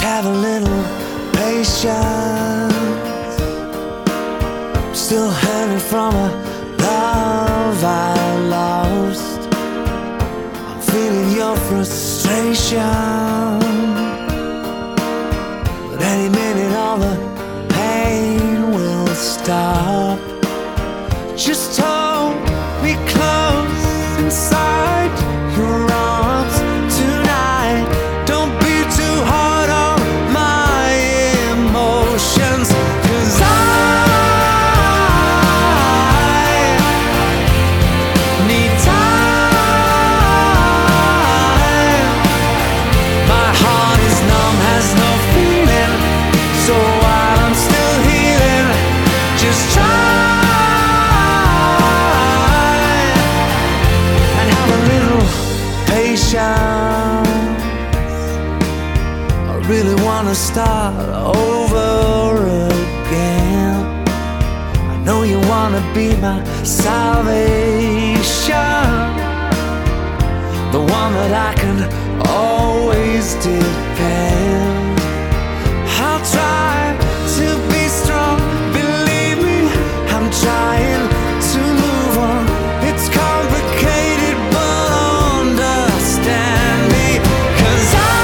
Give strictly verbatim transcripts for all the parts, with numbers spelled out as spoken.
have a little patience. I'm still hanging from a love I lost. I'm feeling your frustration, but any minute all the pain will stop. Just hold me close inside your arms tonight. Don't be too hard on my emotions, 'cause I need time. My heart is numb, has no feeling, so while I'm still healing, just try and have a little patience. I really wanna start over again. I know you wanna be my salvation, the one that I can always depend. I'll try to be strong, believe me, I'm trying to move on. It's complicated, but understand me, 'cause I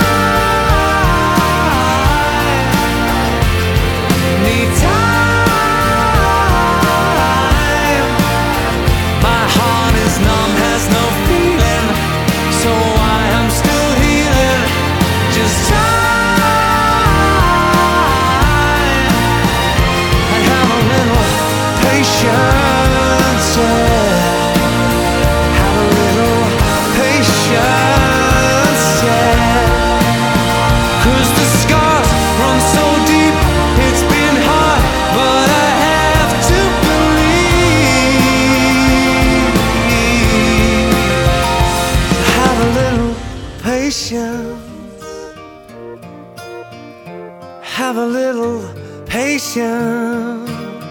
need time. My heart is numb, has no feeling, so I am still healing. Just try and have a little patience, yeah. Have a little patience, yeah. 'Cause the scars run so deep, it's been hard, but I have to believe. Have a little patience. Have a little patience.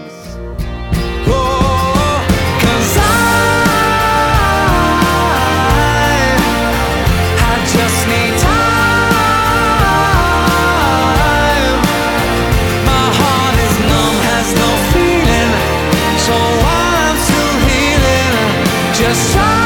Oh, 'cause I, I just need time. My heart is numb, has no feeling, so I'm still healing. Just try